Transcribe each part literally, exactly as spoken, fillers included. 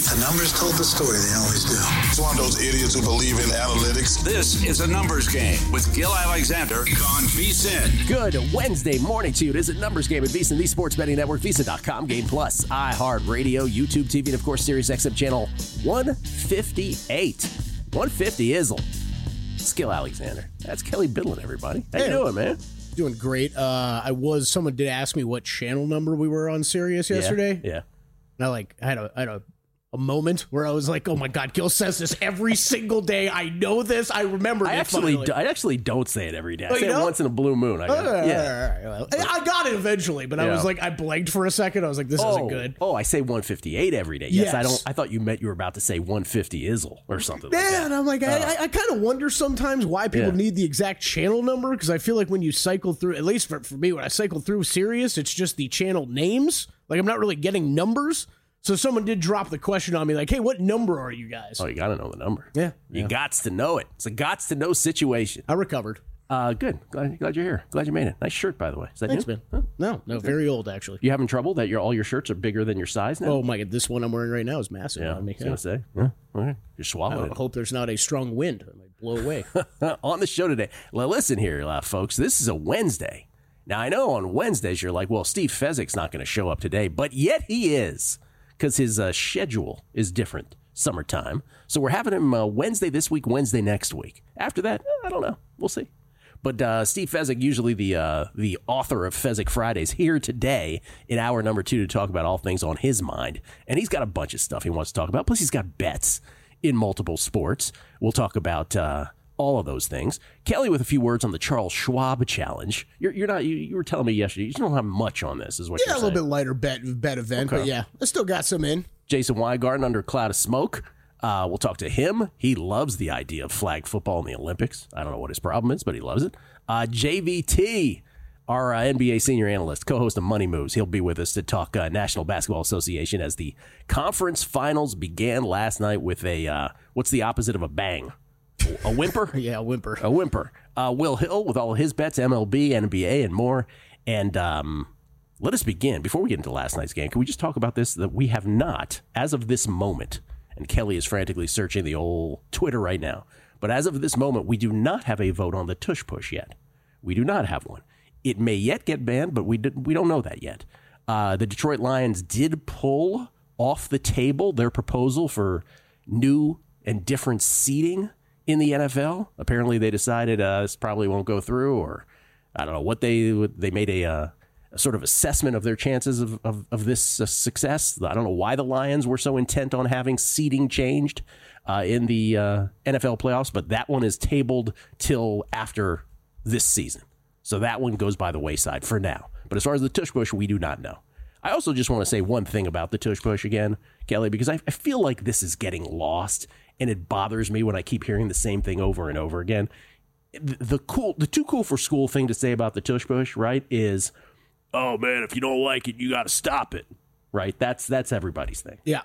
The numbers told the story. They always do. It's one of those idiots who believe in analytics. This is a numbers game with Gil Alexander on VSiN. Good Wednesday morning to you. It is a numbers game at VSiN, the Sports Betting Network, VSiN dot com, Game Plus, iHeartRadio, YouTube T V, and of course, Sirius X M channel one fifty-eight. one fifty Izzle. It's Gil Alexander. That's Kelly Bidlin, everybody. How Hey. you doing, man? Doing great. Uh, I was. Someone did ask me what channel number we were on Sirius yesterday. Yeah. yeah. And I like. I had a. I had a. A moment where I was like, "Oh my God, Gil says this every single day. I know this. I remember." I it actually, finally. do, I actually don't say it every day. I Oh, say you it don't? once in a blue moon. I go, All right, yeah. all right, all right. I got it eventually, but I Yeah. was like, I blanked for a second. I was like, "This Oh, isn't good." oh, I say one fifty-eight every day. Yes, Yes. I don't. I thought you meant you were about to say one fifty Izzle or something like Yeah, that. and I'm like, I, I, I kind of wonder sometimes why people Yeah. need the exact channel number, because I feel like when you cycle through, at least for, for me, when I cycle through Sirius, it's just the channel names. Like I'm not really getting numbers. So someone did drop the question on me, like, "Hey, what number are you guys?" Oh, you got to know the number. Yeah, You yeah. gots to know it. It's a gots to know situation. I recovered. Uh, good. Glad, glad you're here. Glad you made it. Nice shirt, by the way. Is that Thanks, new? man. Huh? No, no, very old actually. You having trouble that your all your shirts are bigger than your size now? Oh my God, this one I'm wearing right now is massive yeah. on me. I was gonna say. Yeah. All right. You're I swallowing hope there's not a strong wind that might blow away. it. On the show today. Well, listen here, uh, folks. This is a Wednesday. Now I know on Wednesdays you're like, well, Steve Fezzik's not going to show up today, but yet he is, because his uh, schedule is different. Summertime. So we're having him uh, Wednesday this week, Wednesday next week. After that, I don't know. We'll see. But uh, Steve Fezzik, usually the uh, the author of Fezzik Fridays, here today in hour number two to talk about all things on his mind. And he's got a bunch of stuff he wants to talk about. Plus, he's got bets in multiple sports. We'll talk about uh, all of those things. Kelly with a few words on the Charles Schwab Challenge. You're, you're not. You, you were telling me yesterday you don't have much on this, is what Yeah, you're a saying. little bit lighter bet bet event, Okay. but yeah, I still got some in. Jason Weingarten under a cloud of smoke. Uh, we'll talk to him. He loves the idea of flag football in the Olympics. I don't know what his problem is, but he loves it. Uh, J V T, our uh, N B A senior analyst, co-host of Money Moves. He'll be with us to talk uh, National Basketball Association as the conference finals began last night with a, uh, what's the opposite of a bang? A whimper? Yeah, a whimper. A whimper. Uh, Will Hill with all of his bets, M L B, N B A, and more. And um, let us begin. Before we get into last night's game, can we just talk about this? That we have not, as of this moment, and Kelly is frantically searching the old Twitter right now, but as of this moment, we do not have a vote on the tush push yet. We do not have one. It may yet get banned, but we did, we don't know that yet. Uh, the Detroit Lions did pull off the table their proposal for new and different seating in the N F L. Apparently, they decided uh, this probably won't go through, or I don't know what they they made a, uh, a sort of assessment of their chances of of, of this uh, success. I don't know why the Lions were so intent on having seating changed uh, in the uh, N F L playoffs, but that one is tabled till after this season. So that one goes by the wayside for now. But as far as the tush push, we do not know. I also just want to say one thing about the tush push again, Kelly, because I, I feel like this is getting lost, and it bothers me when I keep hearing the same thing over and over again. The, the cool, the too cool for school thing to say about the tush push, right, is, oh man, if you don't like it, you got to stop it, right? That's that's everybody's thing. Yeah.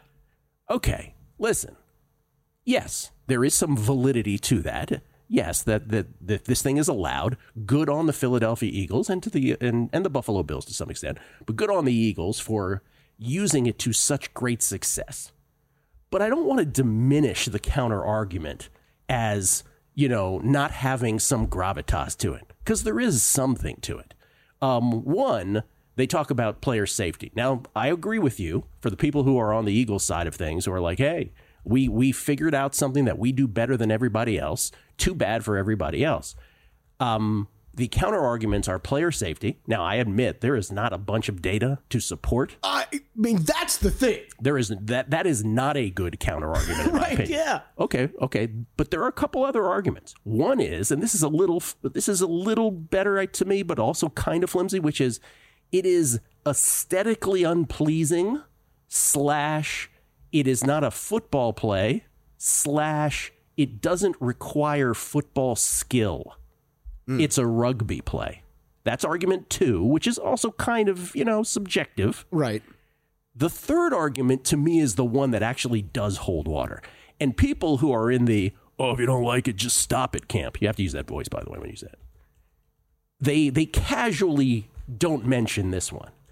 Okay, listen. Yes, there is some validity to that. Yes, that, that that this thing is allowed. Good on the Philadelphia Eagles and to the and, and the Buffalo Bills to some extent, but good on the Eagles for using it to such great success. But I don't want to diminish the counter argument as, you know, not having some gravitas to it, because there is something to it. Um, one, they talk about player safety. Now, I agree with you for the people who are on the Eagles side of things who are like, hey, we we figured out something that we do better than everybody else. Too bad for everybody else. Um, the counter arguments are player safety. Now, I admit there is not a bunch of data to support. I mean, that's the thing. There is that that is not a good counter argument. In my Right, opinion. yeah. Okay, okay, but there are a couple other arguments. One is, and this is a little this is a little better to me, but also kind of flimsy, which is it is aesthetically unpleasing slash it is not a football play slash it doesn't require football skill. Mm. It's a rugby play. That's argument two, which is also kind of, you know, subjective. Right. The third argument to me is the one that actually does hold water. And people who are in the, oh, if you don't like it, just stop it camp. You have to use that voice, by the way, when you say it. They, they casually don't mention this one.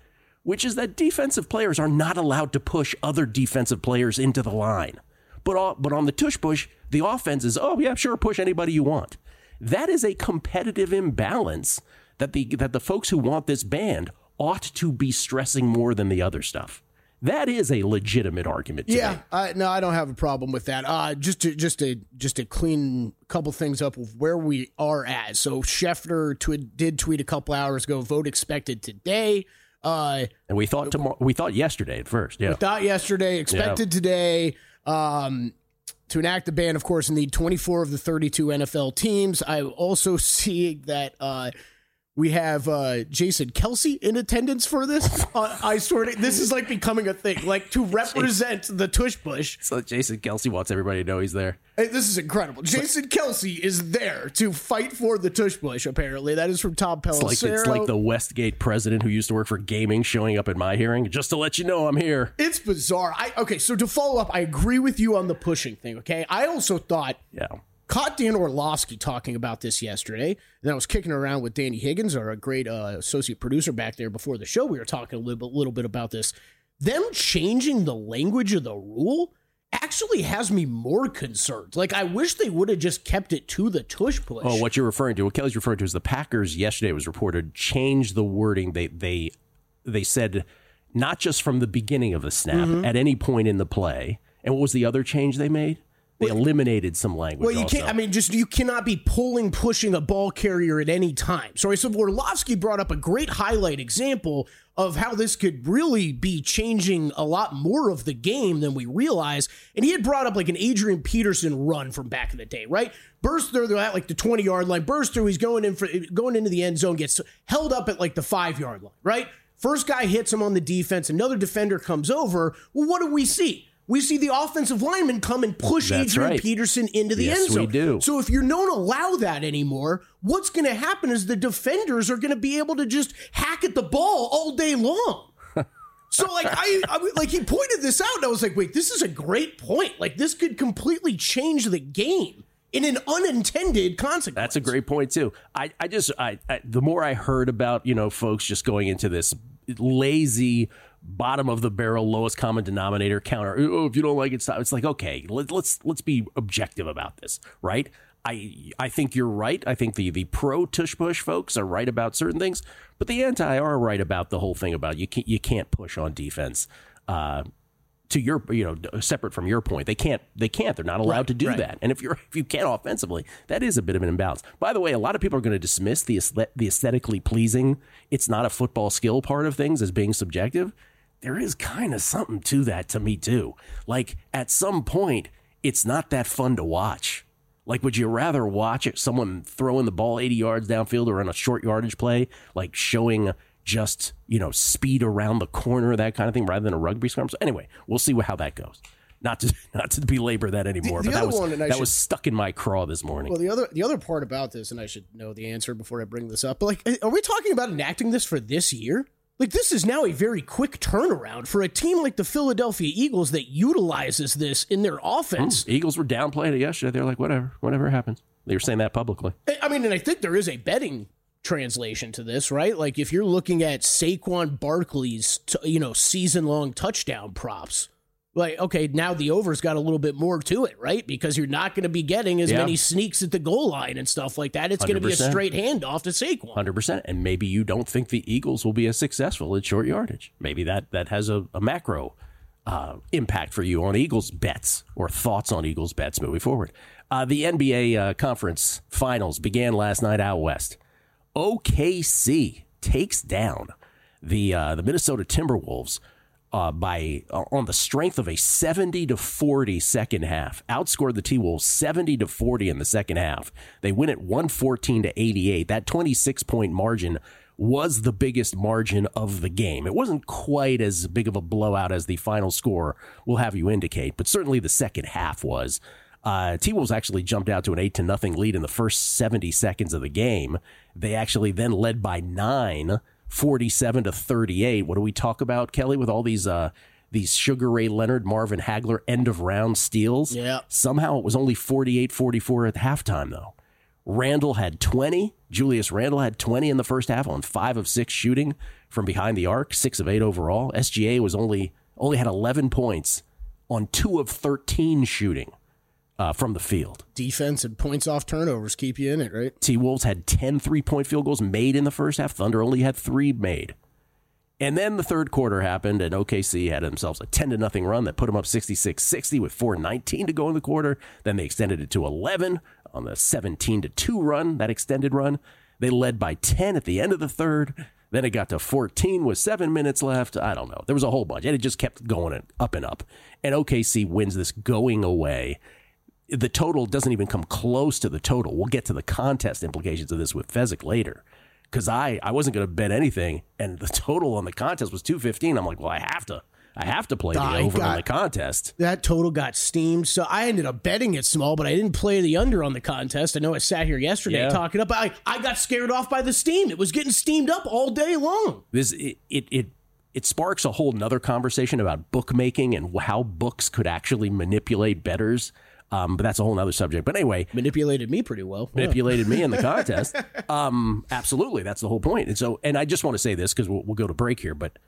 which is that defensive players are not allowed to push other defensive players into the line. But all, but on the tush push, the offense is, oh, yeah, sure, push anybody you want. That is a competitive imbalance that the that the folks who want this banned ought to be stressing more than the other stuff. That is a legitimate argument to yeah, me. I, no, I don't have a problem with that. Uh, just to just to just to clean a couple things up of where we are at. So Schefter tw- did tweet a couple hours ago. Vote expected today. Uh, and we thought tomorrow. We thought yesterday at first. Yeah, we thought yesterday. Expected yeah. today. Um, to enact the ban, of course, need twenty-four of the thirty-two N F L teams. I also see that. Uh, We have uh, Jason Kelce in attendance for this. Uh, I swear, to, this is like becoming a thing, like to represent the tush push. So Jason Kelce wants everybody to know he's there. Hey, this is incredible. Jason Kelce is there to fight for the tush push. Apparently, that is from Tom Pelissero. It's like, it's like the Westgate president who used to work for gaming showing up at my hearing just to let you know I'm here. It's bizarre. I okay. So to follow up, I agree with you on the pushing thing. Okay, I also thought. Yeah. Caught Dan Orlovsky talking about this yesterday. And I was kicking around with Danny Higgins, our great uh, associate producer back there before the show. We were talking a little bit, little bit about this. Them changing the language of the rule actually has me more concerned. Like, I wish they would have just kept it to the tush push. Oh, what you're referring to, what Kelly's referring to is the Packers yesterday, it was reported, changed the wording. They they they said not just from the beginning of the snap, mm-hmm. at any point in the play. And what was the other change they made? They eliminated some language. Well, you also. can't. I mean, just you cannot be pulling, pushing a ball carrier at any time. So, so Orlovsky brought up a great highlight example of how this could really be changing a lot more of the game than we realize. And he had brought up like an Adrian Peterson run from back in the day, right? Burst through, they're at like the twenty yard line. Burst through, he's going in for going into the end zone, gets held up at like the five yard line, right? First guy hits him on the defense. Another defender comes over. Well, what do we see? We see the offensive lineman come and push That's Adrian right. Peterson into the yes, end zone. We do. So if you don't allow that anymore, what's going to happen is the defenders are going to be able to just hack at the ball all day long. So like I, I like he pointed this out, and I was like, wait, this is a great point. Like this could completely change the game in an unintended consequence. That's a great point too. I, I just I, I the more I heard about, you know, folks just going into this lazy bottom of the barrel, lowest common denominator counter. Oh, if you don't like it, stop. It's like, okay, let, let's let's be objective about this, right? I I think you're right. I think the the pro tush push folks are right about certain things, but the anti are right about the whole thing about you can't you can't push on defense. Uh, to your, you know, separate from your point, they can't, they can't, they're not allowed right, to do right. that. And if you're, if you can't offensively, that is a bit of an imbalance. By the way, a lot of people are going to dismiss the the aesthetically pleasing, it's not a football skill part of things as being subjective. There is kind of something to that to me too. Like at some point, it's not that fun to watch. Like, would you rather watch it, someone throwing the ball eighty yards downfield or on a short yardage play, like showing just, you know, speed around the corner, that kind of thing, rather than a rugby scrum? So anyway, we'll see how that goes. Not to not to belabor that anymore, the, the but that was one, that should, was stuck in my craw this morning. Well, the other the other part about this, and I should know the answer before I bring this up, but like, are we talking about enacting this for this year? Like, this is now a very quick turnaround for a team like the Philadelphia Eagles that utilizes this in their offense. Mm, Eagles were downplaying it yesterday. They're like, whatever, whatever happens. They were saying that publicly. I mean, and I think there is a betting translation to this, right? Like if you're looking at Saquon Barkley's, t- you know, season-long touchdown props, like, okay, now the over's got a little bit more to it, right? Because you're not going to be getting as yeah. many sneaks at the goal line and stuff like that. It's going to be a straight handoff to Saquon. one hundred percent. And maybe you don't think the Eagles will be as successful at short yardage. Maybe that, that has a, a macro uh, impact for you on Eagles bets or thoughts on Eagles bets moving forward. Uh, the N B A uh, conference finals began last night out west. O K C takes down the uh, the Minnesota Timberwolves uh, by uh, on the strength of a seventy to forty second half. Outscored the T-Wolves seventy to forty in the second half. They win at one fourteen to eighty-eight. That twenty-six point margin was the biggest margin of the game. It wasn't quite as big of a blowout as the final score will have you indicate, but certainly the second half was. Uh, T-Wolves actually jumped out to an eight to nothing lead in the first seventy seconds of the game. They actually then led by nine, forty-seven to thirty-eight. What do we talk about, Kelly, with all these uh, these Sugar Ray Leonard, Marvin Hagler end of round steals? Yeah. Somehow it was only forty-eight forty-four at halftime, though. Randle had twenty. Julius Randle had twenty in the first half on five of six shooting from behind the arc, six of eight overall. S G A was only only had eleven points on two of thirteen shooting uh, from the field. Defense and points off turnovers keep you in it, right? T-Wolves had ten three-point field goals made in the first half. Thunder only had three made. And then the third quarter happened, and O K C had themselves a ten to nothing run that put them up sixty-six sixty with four nineteen to go in the quarter. Then they extended it to eleven on the seventeen to two run, that extended run. They led by ten at the end of the third. Then it got to fourteen with seven minutes left. I don't know. There was a whole bunch, and it just kept going up and up. And O K C wins this going away. The total doesn't even come close to the total. We'll get to the contest implications of this with Fezzik later. Because I, I wasn't going to bet anything, and the total on the contest was two fifteen. I'm like, well, I have to. I have to play the I over got, on the contest. That total got steamed, so I ended up betting it small, but I didn't play the under on the contest. I know I sat here yesterday Yeah. talking up, but I, I got scared off by the steam. It was getting steamed up all day long. This it it it, it sparks a whole nother conversation about bookmaking and how books could actually manipulate bettors. Um, but that's a whole nother subject. But anyway, Manipulated me pretty well. manipulated me in the contest. Um, absolutely, that's the whole point. And so, and I just want to say this because we'll, we'll go to break here, but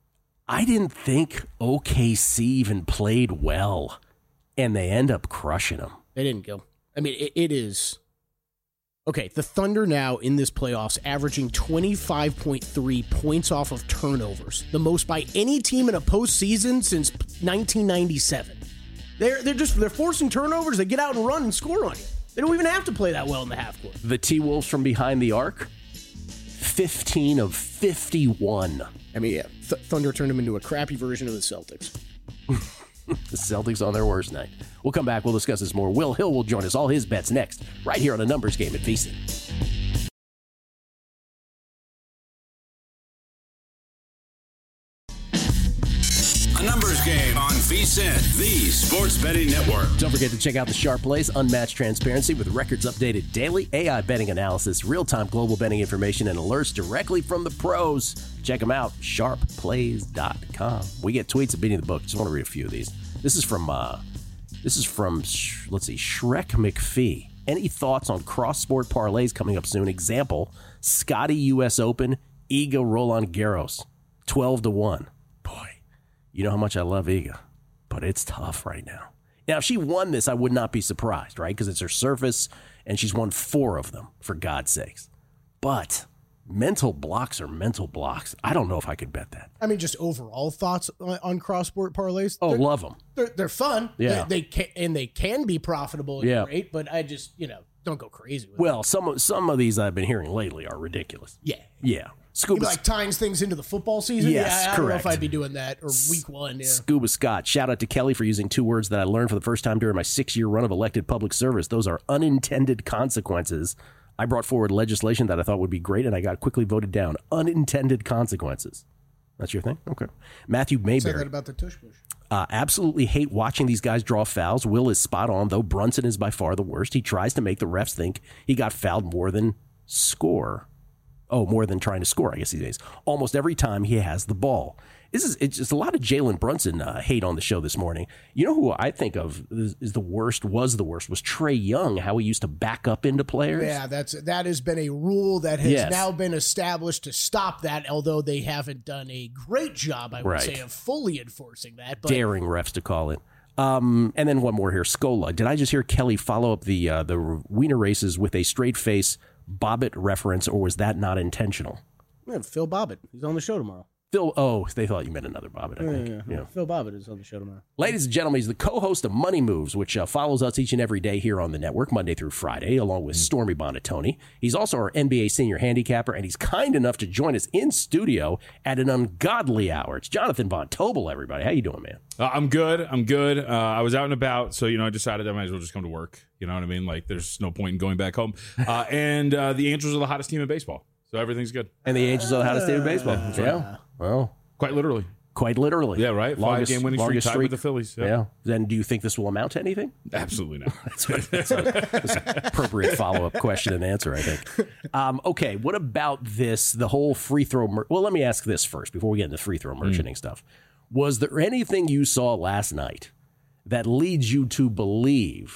I didn't think O K C even played well, and they end up crushing them. They didn't go. I mean, it, it is... Okay, the Thunder now in this playoffs averaging twenty-five point three points off of turnovers, the most by any team in a postseason since nineteen ninety-seven. They're they're just they're forcing turnovers. They get out and run and score on you. They don't even have to play that well in the half court. The T-Wolves from behind the arc, fifteen of fifty-one. I mean, yeah, Th- Thunder turned them into a crappy version of the Celtics. The Celtics on their worst night. We'll come back. We'll discuss this more. Will Hill will join us. All his bets next, right here on a numbers game at V C. A numbers game on V S I N, the sports betting network. Don't forget to check out the Sharp Plays, unmatched transparency with records updated daily, A I betting analysis, real-time global betting information, and alerts directly from the pros. Check them out, sharp plays dot com. We get tweets at Beating the Book. Just want to read a few of these. This is from, uh, this is from, let's see, Shrek McPhee. Any thoughts on cross-sport parlays coming up soon? Example, Scotty U S Open, Iga Roland Garros, twelve to one. Boy. You know how much I love Iga, but it's tough right now. Now, if she won this, I would not be surprised, right? Because it's her surface, and she's won four of them, for God's sakes. But mental blocks are mental blocks. I don't know if I could bet that. I mean, just overall thoughts on, on cross-sport parlays. Oh, they're, love them. They're they're fun. Yeah. they, they can and they can be profitable and Yeah. great. But I just you know don't go crazy with Well, some of, some of these I've been hearing lately are ridiculous. it. Yeah. Yeah. You'd Scuba, be like tying things into the football season. Yes, yeah, I don't know correct. if I'd be doing that or week one. Yeah. Scuba Scott. Shout out to Kelly for using two words that I learned for the first time during my six-year run of elected public service. Those are unintended consequences. I brought forward legislation that I thought would be great, and I got quickly voted down. Unintended consequences. That's your thing? Okay. Matthew Say Mayberry. that about the tush push. Uh, absolutely hate watching these guys draw fouls. Will is spot on, though Brunson is by far the worst. He tries to make the refs think he got fouled more than score. Oh, more than trying to score, I guess these days. Almost every time he has the ball. This is it's just a lot of Jalen Brunson uh, hate on the show this morning. You know who I think of is, is the worst, was the worst, was Trae Young, how he used to back up into players. Yeah, that's that has been a rule that has Yes. now been established to stop that, although they haven't done a great job, I would Right. say, of fully enforcing that. But Daring refs to call it. Um, and then one more here, Scola. Did I just hear Kelly follow up the uh, the wiener races with a straight face Bobbitt reference, or was that not intentional? yeah, Phil Bobbitt, he's on the show tomorrow. Phil, oh, they thought you meant another Bobbitt, I Yeah, think. yeah, Yeah. yeah. Phil Bobbitt is on the show tomorrow. Ladies and gentlemen, he's the co-host of Money Moves, which uh, follows us each and every day here on the network, Monday through Friday, along with Stormy Bonatoni. He's also our N B A senior handicapper, and he's kind enough to join us in studio at an ungodly hour. It's Jonathan Von Tobel, everybody. How you doing, man? Uh, I'm good. I'm good. Uh, I was out and about, so you know, I decided I might as well just come to work. You know what I mean? Like, there's no point in going back home. Uh, and uh, the Angels are the hottest team in baseball, so everything's good. And the Angels are the hottest team in baseball. That's right. Yeah. Well, Quite literally. quite literally. Yeah, right. Longest, Five game winning streak longest tied with the Phillies. Yeah. Yeah. Then do you think this will amount to anything? Absolutely not. That's an appropriate follow-up question and answer, I think. Um, okay, what about this, the whole free throw? Mer- well, let me ask this first before we get into free throw merchanting mm. stuff. Was there anything you saw last night that leads you to believe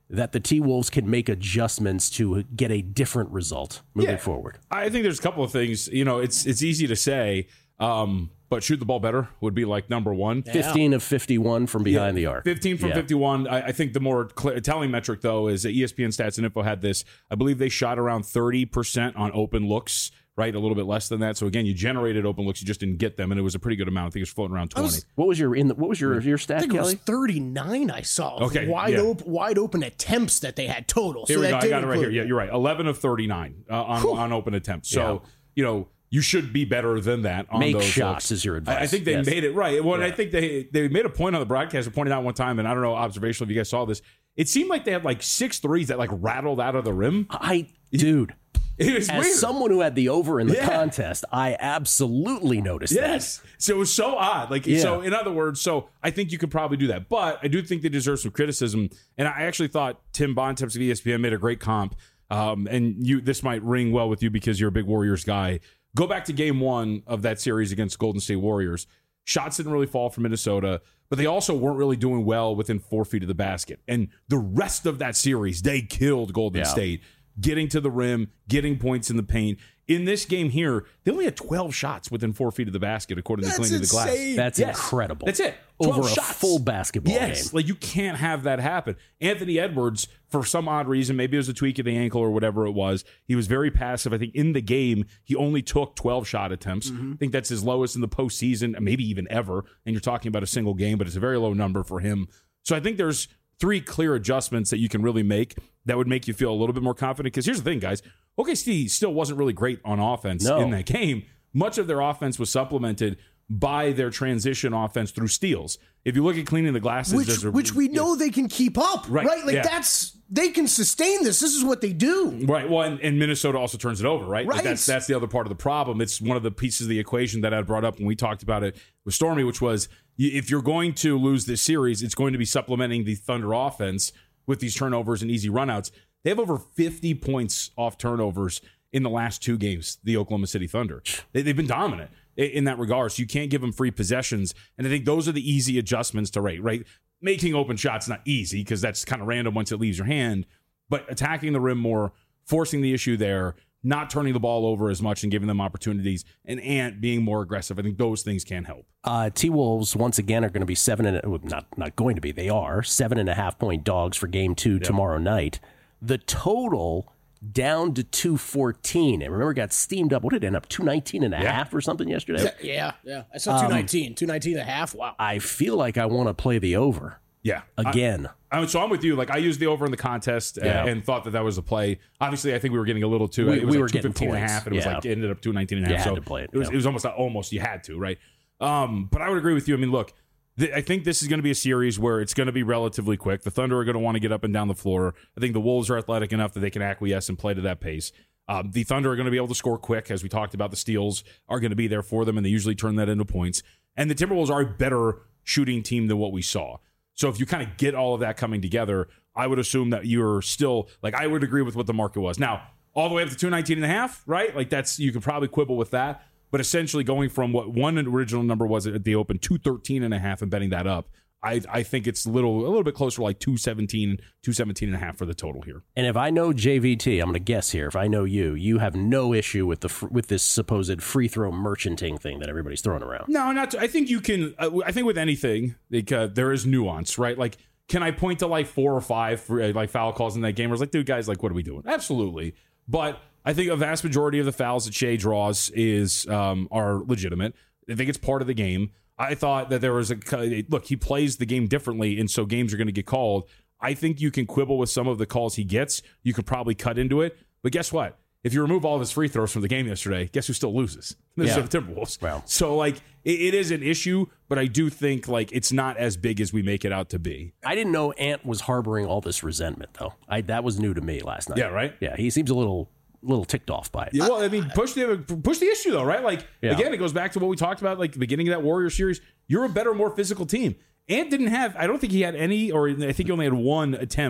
that the T-Wolves can make adjustments to get a different result moving Yeah. forward? I think there's a couple of things. You know, it's it's easy to say, um, but shoot the ball better would be like number one. fifteen of fifty-one from behind the arc. fifteen from Yeah. fifty-one. I, I think the more clear, telling metric, though, is that E S P N Stats and Info had this. I believe they shot around thirty percent on open looks, right? A little bit less than that. So, again, you generated open looks. You just didn't get them, and it was a pretty good amount. I think it was floating around twenty. was- What was your in the, what was your your I stat, think it was Kelly? thirty-nine I saw. of Okay, Wide, yeah. open, wide open attempts that they had total. Here so we that go. I did got it right here. include- Yeah, you're right. eleven of thirty-nine uh, on, on open attempts. So, you know, you should be better than that on Make those shots looks. is your advice. I, I think they Yes. made it right. Well, and I Yeah. think they they made a point on the broadcast and pointed out one time, and I don't know, observational if you guys saw this. It seemed like they had like six threes that like rattled out of the rim. I dude, It was as weird. someone who had the over in the Yeah. contest, I absolutely noticed Yes. So it was so odd. Like, Yeah. so in other words, so I think you could probably do that. But I do think they deserve some criticism. And I actually thought Tim Bontemps of E S P N made a great comp. Um, and you, this might ring well with you because you're a big Warriors guy. Go back to game one of that series against Golden State Warriors. Shots didn't really fall from Minnesota, but they also weren't really doing well within four feet of the basket. And the rest of that series, they killed Golden Yeah. State, getting to the rim, getting points in the paint. In this game here, they only had twelve shots within four feet of the basket, according to That's Cleaning the Glass. insane. That's Yes. incredible. That's it. Over twelve a shots. full basketball yes. game. Like, you can't have that happen. Anthony Edwards, for some odd reason, maybe it was a tweak of the ankle or whatever it was, he was very passive. I think in the game, he only took twelve shot attempts. Mm-hmm. I think that's his lowest in the postseason, maybe even ever. And you're talking about a single game, but it's a very low number for him. So I think there's three clear adjustments that you can really make that would make you feel a little bit more confident. Because here's the thing, guys. O K C still wasn't really great on offense No. in that game. Much of their offense was supplemented by their transition offense through steals. If you look at Cleaning the Glasses, Which, there's a, which we know they can keep up, Right, right? Like yeah. that's they can sustain this. This is what they do. Right. Well, and, and Minnesota also turns it over, right? Like Right. that's that's the other part of the problem. It's one of the pieces of the equation that I brought up when we talked about it with Stormy, which was y- if you're going to lose this series, it's going to be supplementing the Thunder offense with these turnovers and easy runouts. They have over fifty points off turnovers in the last two games, the Oklahoma City Thunder. They, they've been dominant i- in that regard, so you can't give them free possessions. And I think those are the easy adjustments to rate, right? Making open shots not easy because that's kind of random once it leaves your hand, but attacking the rim more, forcing the issue there, not turning the ball over as much and giving them opportunities, and Ant being more aggressive. I think those things can help. Uh, T-Wolves once again are going to be seven and well, not not going to be. They are seven and a half point dogs for game two tomorrow night. The total down to two fourteen. And remember, it got steamed up. What did it end up? two nineteen and a Yeah. half or something yesterday? Yeah, yeah. I saw two nineteen, two nineteen and a half. Wow. I feel like I want to play the over Yeah. again. I, I, so I'm with you. Like I used the over in the contest uh, Yeah. and thought that that was a play. Obviously, I think we were getting a little too. We- it was we like were getting two fifteen and a points. half, and it was Yeah. like it ended up two nineteen and a half. You so had to play it, It was yeah. it was almost almost you had to, right? Um, but I would agree with you. I mean, look, th- I think this is going to be a series where it's going to be relatively quick. The Thunder are going to want to get up and down the floor. I think the Wolves are athletic enough that they can acquiesce and play to that pace. Um, the Thunder are going to be able to score quick, as we talked about. The steals are going to be there for them, and they usually turn that into points. And the Timberwolves are a better shooting team than what we saw. So if you kind of get all of that coming together, I would assume that you're still, like, I would agree with what the market was. Now, all the way up to two nineteen and a half, right? Like, that's, you could probably quibble with that. But essentially going from what one original number was at the open, two thirteen and a half, and betting that up, I I think it's a little, a little bit closer, like two seventeen, two seventeen and a half for the total here. And if I know J V T, I'm going to guess here. If I know you, you have no issue with the fr- with this supposed free throw merchanting thing that everybody's throwing around. No, not. To, I think you can. Uh, I think with anything, like, uh, there is nuance, right? Like, can I point to like four or five for, uh, like foul calls in that game? Where it's like, dude, guys, like, what are we doing? Absolutely, but I think a vast majority of the fouls that Shea draws is um, are legitimate. I think it's part of the game. I thought that there was a look. He plays the game differently, and so games are going to get called. I think you can quibble with some of the calls he gets. You could probably cut into it, but guess what? If you remove all of his free throws from the game yesterday, guess who still loses? The Yeah. Timberwolves. Wow. So like it, it is an issue, but I do think like it's not as big as we make it out to be. I didn't know Ant was harboring all this resentment, though. I that was new to me last night. Yeah, right? Yeah, he seems a little little ticked off by it. Yeah, well, I mean, push the push the issue though, right? Like Yeah. again, it goes back to what we talked about, like the beginning of that Warrior series. You're a better, more physical team. Ant didn't have. I don't think he had any, or I think he only had one attempt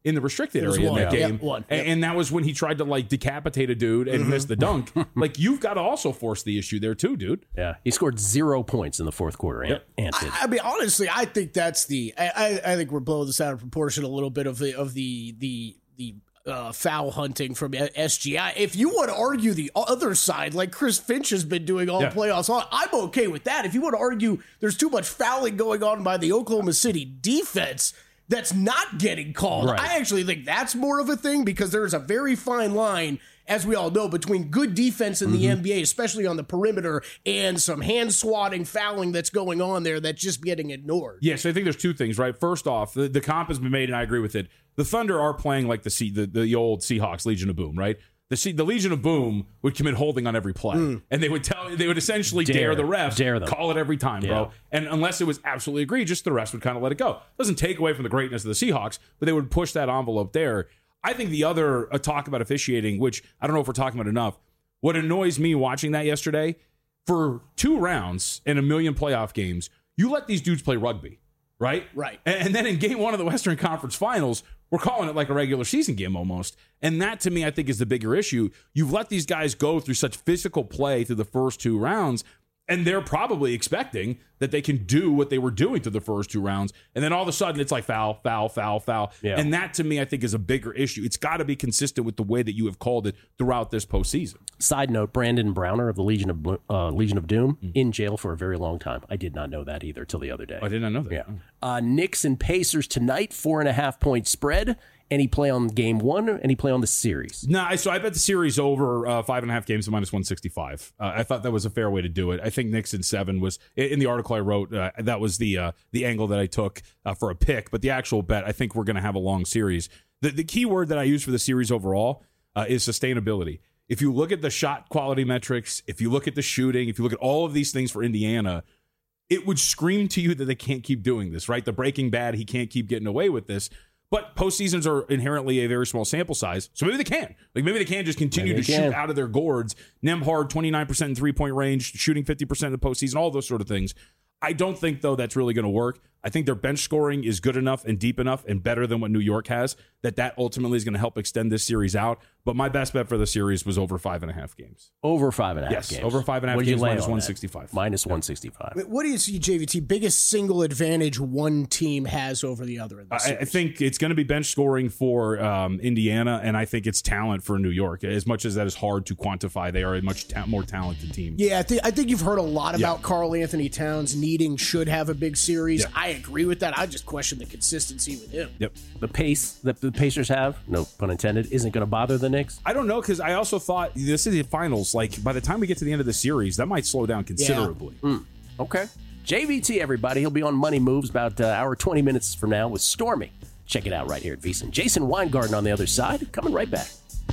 in the restricted It was area one, in that yeah. game. Yeah, one, And, yep. and that was when he tried to like decapitate a dude and Mm-hmm. miss the dunk. Like, you've got to also force the issue there too, dude. Yeah, he scored zero points in the fourth quarter. Ant, Yep. Ant did. I, I mean, honestly, I think that's the. I, I, I think we're blowing this out of proportion a little bit of the of the the the uh, foul hunting from S G I. If you want to argue the other side, like Chris Finch has been doing all Yeah. playoffs, I'm okay with that. If you want to argue there's too much fouling going on by the Oklahoma City defense that's not getting called, Right. I actually think that's more of a thing because there's a very fine line, as we all know, between good defense in the N B A, especially on the perimeter, and some hand swatting, fouling that's going on there that's just getting ignored. Yeah, so I think there's two things, right? First off, the, the comp has been made, and I agree with it. The Thunder are playing like the C, the, the old Seahawks Legion of Boom, right? The C, the Legion of Boom would commit holding on every play, and they would tell they would essentially dare, Dare. the refs, Dare them. call it every time, Yeah. bro. And unless it was absolutely egregious, the refs would kind of let it go. Doesn't take away from the greatness of the Seahawks, but they would push that envelope there. I think the other uh, talk about officiating, which I don't know if we're talking about enough, what annoys me watching that yesterday, for two rounds in a million playoff games, you let these dudes play rugby, right? Right. And, and then in game one of the Western Conference Finals, we're calling it like a regular season game almost. And that, to me, I think is the bigger issue. You've let these guys go through such physical play through the first two rounds, and they're probably expecting that they can do what they were doing to the first two rounds. And then all of a sudden, it's like foul, foul, foul, foul. Yeah. And that, to me, I think is a bigger issue. It's got to be consistent with the way that you have called it throughout this postseason. Side note: Brandon Browner of the Legion of Blo- uh, Legion of Doom Mm. in jail for a very long time. I did not know that either till the other day. I did not know that. Yeah. Uh, Knicks and Pacers tonight, four and a half point spread. Any play on game one? Any play on the series? No, I so I bet the series over uh, five and a half games at minus one sixty-five. Uh, I thought that was a fair way to do it. I think Knicks in seven was in the article I wrote. Uh, that was the uh, the angle that I took uh, for a pick. But the actual bet, I think we're going to have a long series. The the key word that I use for the series overall uh, is sustainability. If you look at the shot quality metrics, if you look at the shooting, if you look at all of these things for Indiana, it would scream to you that they can't keep doing this, right? The Breaking Bad, he can't keep getting away with this. But postseasons are inherently a very small sample size, so maybe they can. Like maybe they can just continue Maybe to they shoot can. out of their gourds. Nemhard, twenty-nine percent in three-point range, shooting fifty percent in the postseason, all those sort of things. I don't think, though, that's really going to work. I think their bench scoring is good enough and deep enough and better than what New York has that that ultimately is going to help extend this series out. But my best bet for the series was over five and a half games. Over five and a half Yes, games. over five and a half What'd you games, lay minus on that? one sixty-five. Minus one sixty-five. What do you see, J V T, biggest single advantage one team has over the other in this I, I series? think it's going to be bench scoring for um, Indiana, and I think it's talent for New York. As much as that is hard to quantify, they are a much ta- more talented team. Yeah, I think I think you've heard a lot Yeah. about Karl Anthony Towns needing should have a big series. Yeah. I agree with that. I just question the consistency with him. Yep. The pace that the Pacers have, no pun intended, isn't going to bother the Knicks. I don't know, because I also thought this is the finals. Like, by the time we get to the end of the series, that might slow down considerably. Okay. J V T, everybody. He'll be on Money Moves about uh, hour twenty minutes from now with Stormy. Check it out right here at VSiN. Jason Weingarten on the other side, coming right back.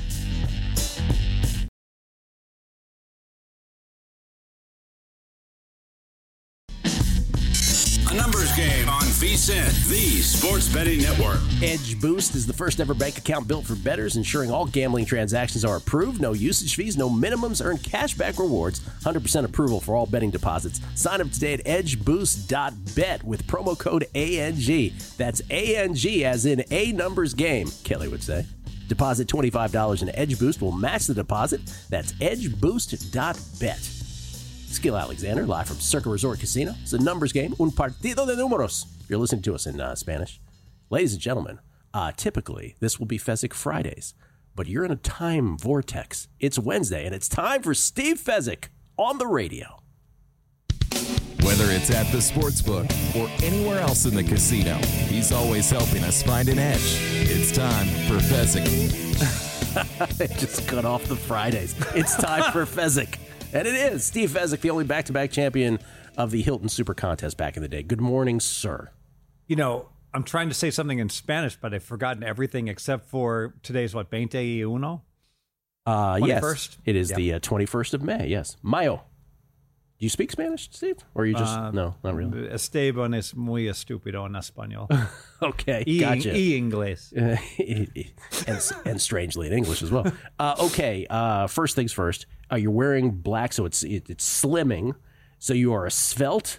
A numbers game on VSiN, the sports betting network. Edge Boost is the first ever bank account built for bettors, ensuring all gambling transactions are approved, no usage fees, no minimums, earn cashback rewards, one hundred percent approval for all betting deposits. Sign up today at edge boost dot bet with promo code A N G. That's A N G as in a numbers game, Kelly would say. Deposit twenty-five dollars and Edge Boost will match the deposit. That's edge boost dot bet. Skill Alexander, live from Circa Resort Casino. It's a numbers game, un partido de números. If you're listening to us in uh, Spanish. Ladies and gentlemen, uh, typically this will be Fezzik Fridays, but you're in a time vortex. It's Wednesday, and it's time for Steve Fezzik on the radio. Whether it's at the sportsbook or anywhere else in the casino, he's always helping us find an edge. It's time for Fezzik. Just cut off the Fridays. It's time for Fezzik. And it is. Steve Fezzik, the only back-to-back champion of the Hilton Super Contest back in the day. Good morning, sir. You know, I'm trying to say something in Spanish, but I've forgotten everything except for today's, what, veinte y uno? Uh, yes, twenty-first? it is Yeah. the uh, twenty-first of May, yes. Mayo. Do you speak Spanish, Steve? Or are you just, Uh, no, not really. Esteban es muy estúpido en español. Okay, y, gotcha. y inglés. and, and strangely in English as well. Uh, okay, uh, first things first. Uh, you're wearing black, so it's it, it's slimming. So you are a svelte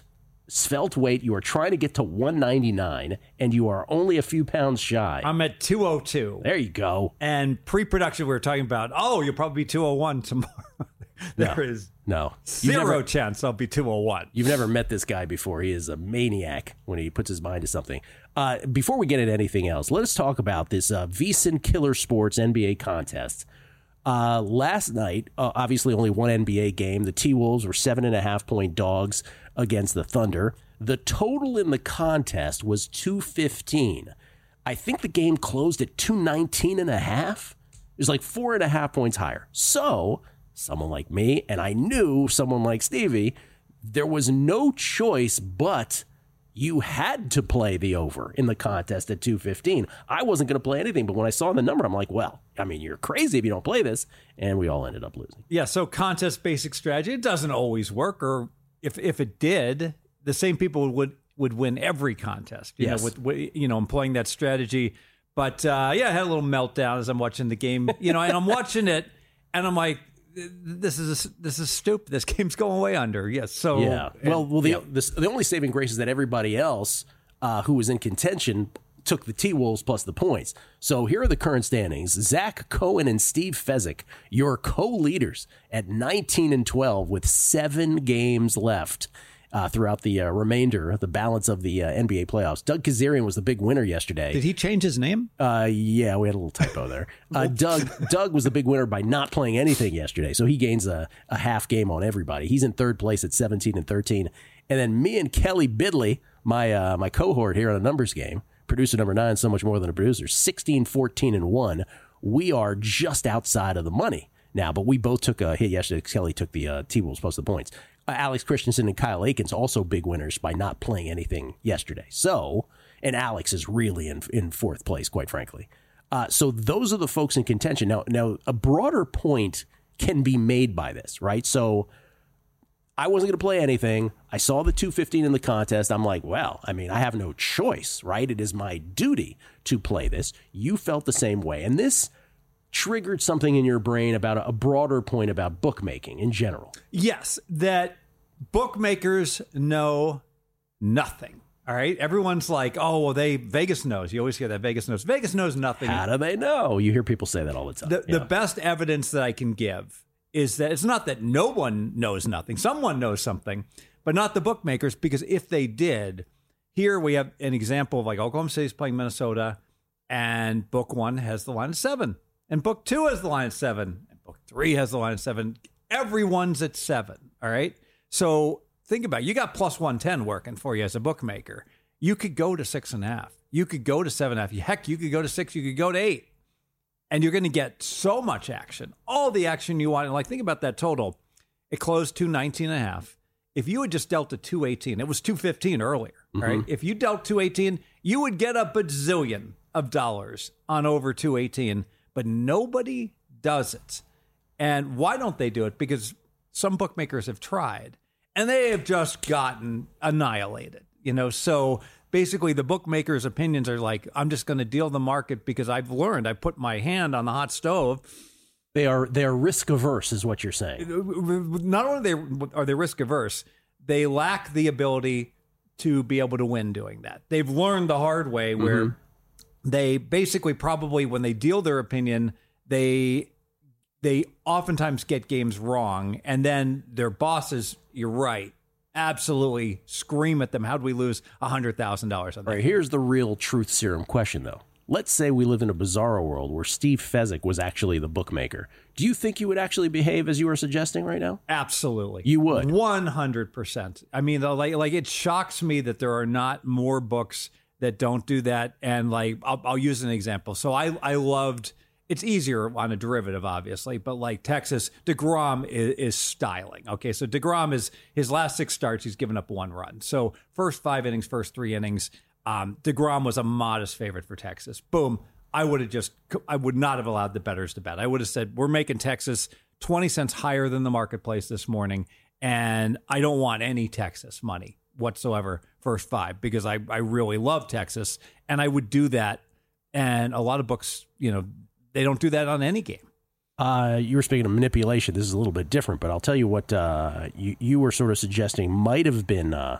svelte weight. You are trying to get to one ninety-nine, and you are only a few pounds shy. I'm at two oh two. There you go. And pre-production, we were talking about, oh, you'll probably be two oh one tomorrow. There No. is No. zero You've never, chance I'll be two oh one. you've never met this guy before. He is a maniac when he puts his mind to something. Uh, before we get into anything else, let us talk about this uh, VSiN Killer Sports N B A contest. Uh, last night, uh, obviously only one N B A game. The T-Wolves were seven and a half point dogs against the Thunder. The total in the contest was two fifteen. I think the game closed at two nineteen and a half. It was like four and a half points higher. So someone like me, and I knew someone like Stevie, there was no choice but you had to play the over in the contest at two fifteen. I wasn't going to play anything, but when I saw the number, I'm like, well, I mean, you're crazy if you don't play this. And we all ended up losing. Yeah, so contest basic strategy, it doesn't always work. Or if if it did, the same people would would win every contest, you Yes. know, with, with, you know, employing that strategy. But uh, yeah, I had a little meltdown as I'm watching the game, you know, and I'm watching it and I'm like, this is this is stupid. This game's going way under. Yes. So Yeah. Well, well, the yeah. the, the only saving grace is that everybody else uh, who was in contention took the T-Wolves plus the points. So here are the current standings. Zach Cohen and Steve Fezzik, your co-leaders at nineteen and twelve with seven games left uh, throughout the uh, remainder, the balance of the uh, N B A playoffs. Doug Kazarian was the big winner yesterday. Did he change his name? Uh, yeah, we had a little typo there. Uh, Doug Doug was the big winner by not playing anything yesterday, so he gains a, a half game on everybody. He's in third place at seventeen and thirteen, and then me and Kelly Bidley, my uh, my cohort here on a numbers game, producer number nine, so much more than a producer, sixteen, fourteen, and one. We are just outside of the money now, but we both took a hit yesterday. Kelly took the uh, T-Wolves plus the points. Uh, Alex Christensen and Kyle Aikens also big winners by not playing anything yesterday. So, and Alex is really in in fourth place, quite frankly. Uh, so those are the folks in contention. Now, now a broader point can be made by this, right? So I wasn't going to play anything. I saw the two fifteen in the contest. I'm like, well, I mean, I have no choice, right? It is my duty to play this. You felt the same way. And this triggered something in your brain about a, a broader point about bookmaking in general. Yes, that bookmakers know nothing. All right. Everyone's like, oh, well, they Vegas knows. You always hear that Vegas knows. Vegas knows nothing. How do they know? You hear people say that all the time. The, Yeah. the best evidence that I can give is that it's not that no one knows nothing. Someone knows something, but not the bookmakers, because if they did, here we have an example of like Oklahoma City's playing Minnesota, and book one has the line of seven, and book two has the line of seven, and book three has the line of seven. Everyone's at seven. All right. So think about it. You got plus one ten working for you as a bookmaker. You could go to six and a half. You could go to seven and a half. Heck, you could go to six. You could go to eight. And you're going to get so much action, all the action you want. And like, think about that total. It closed two nineteen and a half. If you had just dealt to two eighteen, it was two fifteen earlier, mm-hmm. right? If you dealt two eighteen, you would get a bazillion of dollars on over two eighteen, but nobody does it. And why don't they do it? Because some bookmakers have tried and they have just gotten annihilated, you know? So basically the bookmakers' opinions are like, I'm just going to deal the market because I've learned, I put my hand on the hot stove. They are they are risk averse, is what you're saying. Not only are they risk averse, they lack the ability to be able to win doing that. They've learned the hard way where mm-hmm. they basically probably, when they deal their opinion, they they oftentimes get games wrong, and then their bosses, you're right, absolutely scream at them. How'd we lose one hundred thousand dollars on that? All right, here's the real truth serum question, though. Let's say we live in a bizarro world where Steve Fezzik was actually the bookmaker. Do you think you would actually behave as you were suggesting right now? Absolutely. You would? one hundred percent. I mean, like, like it shocks me that there are not more books that don't do that. And like, I'll, I'll use an example. So I, I loved, it's easier on a derivative, obviously, but like Texas, DeGrom is, is styling. Okay, so DeGrom is, his last six starts, he's given up one run. So first five innings, first three innings, Um, DeGrom was a modest favorite for Texas. Boom. I would have just, I would not have allowed the bettors to bet. I would have said, we're making Texas twenty cents higher than the marketplace this morning. And I don't want any Texas money whatsoever first five, because I, I really love Texas and I would do that. And a lot of books, you know, they don't do that on any game. Uh, you were speaking of manipulation. This is a little bit different, but I'll tell you what uh, you, you were sort of suggesting might have been uh,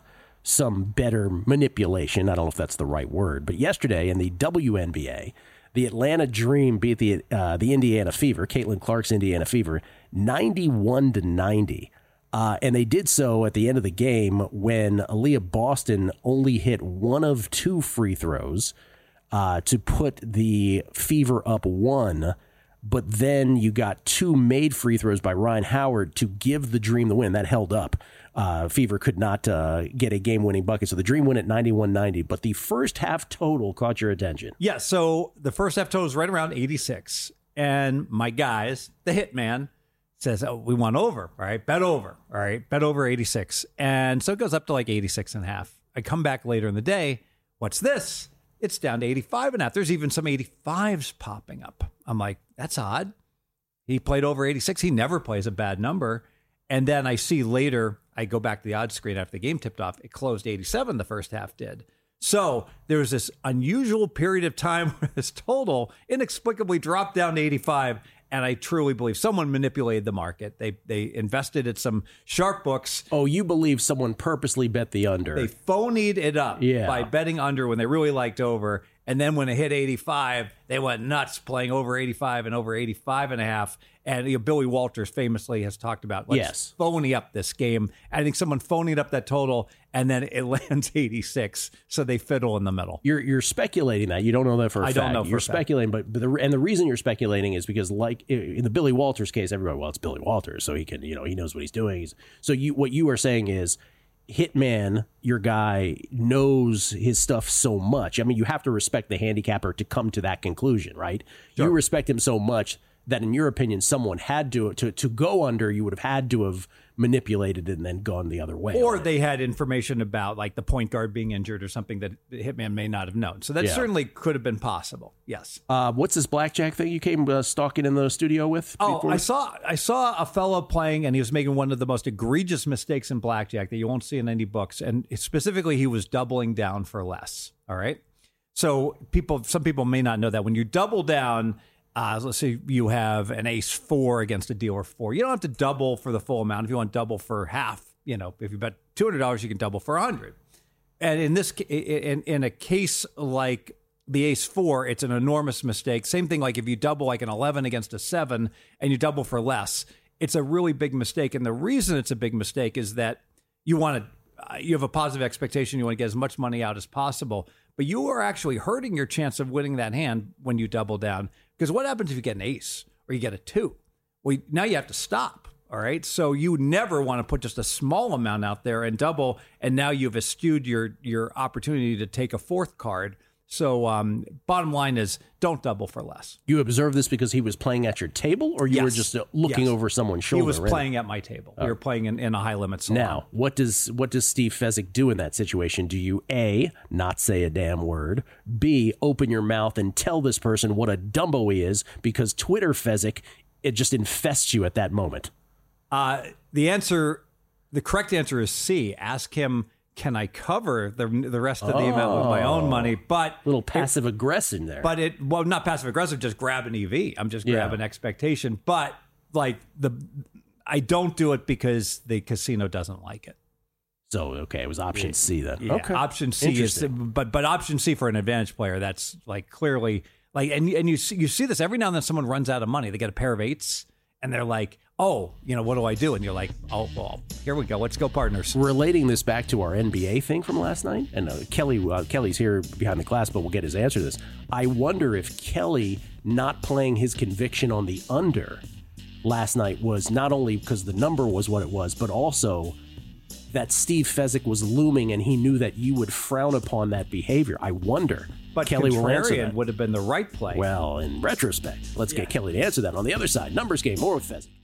some better manipulation. I don't know if that's the right word, but yesterday in the W N B A, the Atlanta Dream beat the uh, the Indiana Fever, Caitlin Clark's Indiana Fever, ninety-one to ninety. Uh, and they did so at the end of the game when Aaliyah Boston only hit one of two free throws uh, to put the Fever up one. But then you got two made free throws by Ryan Howard to give the Dream the win. That held up. Uh, Fever could not uh, get a game-winning bucket, so the Dream win at ninety-one ninety. But the first half total caught your attention. Yeah, so the first half total is right around eighty-six. And my guys, the Hitman, says, oh, we want over, all right? Bet over, all right? Bet over eighty-six. And so it goes up to like eighty-six and a half. I come back later in the day. What's this? It's down to eighty-five and a half. There's even some eighty-fives popping up. I'm like, that's odd. He played over eighty-six. He never plays a bad number. And then I see later, I go back to the odds screen after the game tipped off. It closed eighty-seven, the first half did. So there was this unusual period of time where this total inexplicably dropped down to eighty-five. And I truly believe someone manipulated the market. They they invested at some sharp books. Oh, you believe someone purposely bet the under. They phonied it up yeah. by betting under when they really liked over. And then when it hit eighty-five, they went nuts playing over eighty-five and over eighty-five and a half. And you know, Billy Walters famously has talked about, let's yes. phony up this game. I think someone phonied up that total, and then it lands eighty-six, so they fiddle in the middle. You're you're speculating that. You don't know that for a I fact. don't know for You're a fact. speculating, but, but the, and the reason you're speculating is because, like in the Billy Walters case, everybody, well, it's Billy Walters, so he can, you know, he knows what he's doing. He's, so you, what you are saying is, Hitman, your guy, knows his stuff so much. I mean, you have to respect the handicapper to come to that conclusion, right? Sure. You respect him so much that, in your opinion, someone had to, to to go under. You would have had to have manipulated it and then gone the other way. Or they had information about like the point guard being injured or something that the Hitman may not have known. So that Yeah. certainly could have been possible. Yes. Uh, what's this blackjack thing you came uh, stalking in the studio with? Oh, before? I saw I saw a fellow playing, and he was making one of the most egregious mistakes in blackjack that you won't see in any books. And specifically, he was doubling down for less. All right. So people, some people may not know that when you double down, uh, let's say you have an ace four against a dealer four, you don't have to double for the full amount. If you want to double for half, you know, if you bet two hundred dollars, you can double for a hundred. And in this, in in a case like the ace four, it's an enormous mistake. Same thing, like if you double like an eleven against a seven and you double for less, it's a really big mistake. And the reason it's a big mistake is that you want to, uh, you have a positive expectation. You want to get as much money out as possible, but you are actually hurting your chance of winning that hand when you double down. Because what happens if you get an ace or you get a two? Well, now you have to stop. All right. So you never want to put just a small amount out there and double. And now you've eschewed your, your opportunity to take a fourth card. So um, bottom line is don't double for less. You observed this because he was playing at your table, or you Yes. were just uh, looking Yes. over someone's shoulder? He was really? playing at my table. We were playing in, in a high limit salon. Now, what does what does Steve Fezzik do in that situation? Do you A, not say a damn word, B, open your mouth and tell this person what a Dumbo he is, because Twitter Fezzik, it just infests you at that moment? Uh, the answer, the correct answer is C. Ask him, can I cover the the rest of the oh, amount with my own money? But little passive aggressive there. But it, well, not passive aggressive, just grab an E V. I'm just Yeah. grabbing expectation. But like the, I don't do it because the casino doesn't like it. So, okay, it was option C then. Yeah, okay. option C is, but but option C for an advantage player, that's like clearly like, and and you see, you see this every now and then. Someone runs out of money, they get a pair of eights, and they're like, oh, you know, what do I do? And you're like, oh, well, here we go. Let's go, partners. Relating this back to our N B A thing from last night, and uh, Kelly uh, Kelly's here behind the glass, but we'll get his answer to this. I wonder if Kelly not playing his conviction on the under last night was not only because the number was what it was, but also that Steve Fezzik was looming, and he knew that you would frown upon that behavior. I wonder. But Kelly will answer contrarian that. would have been the right play. Well, in retrospect, let's Yeah. get Kelly to answer that on the other side. Numbers game, more with Fezzik.